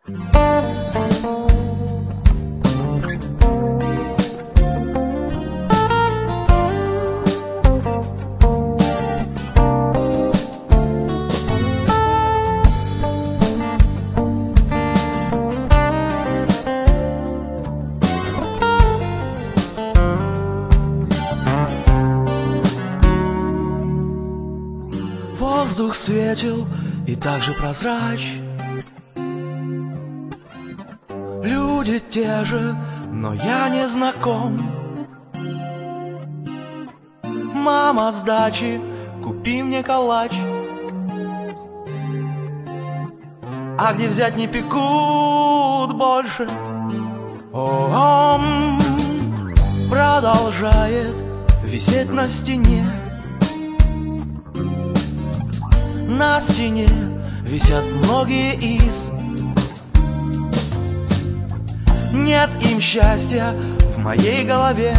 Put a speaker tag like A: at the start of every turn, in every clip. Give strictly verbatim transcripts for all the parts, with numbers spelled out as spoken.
A: Воздух светил и также прозрач. Люди те же, но я не знаком. Мама, с дачи, купи мне калач. А где взять не пекут больше. О, продолжает висеть на стене. На стене висят многие из. Нет им счастья в моей голове.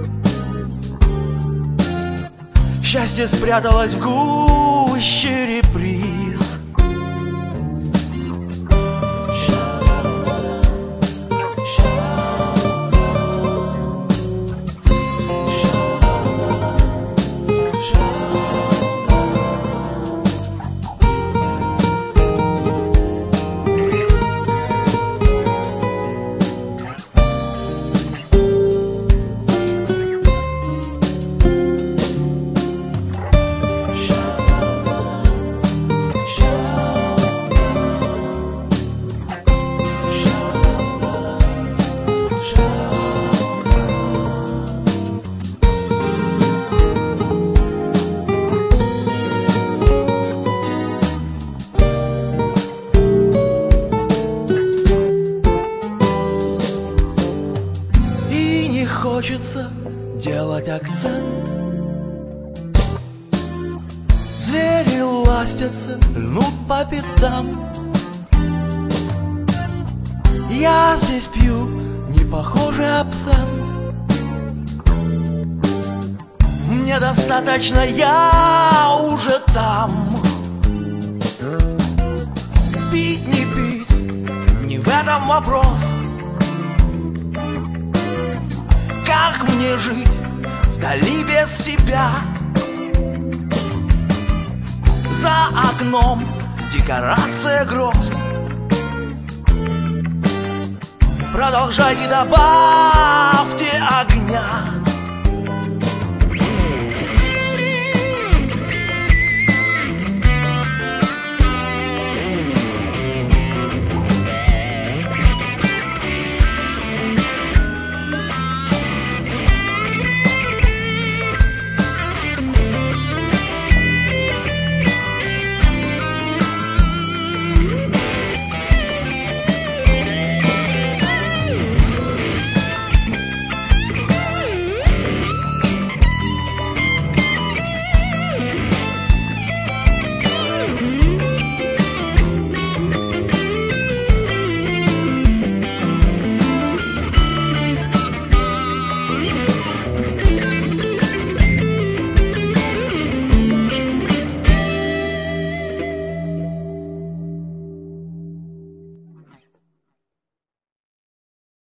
A: Счастье спряталось в гуще реприз. Хочется делать акцент. Звери ластятся, льнут по пятам. Я здесь пью непохожий абсент. Мне достаточно, я уже там. Пить, не пить, не в этом вопрос. Как мне жить вдали без тебя? За окном декорация гроз. Продолжайте, добавьте огня.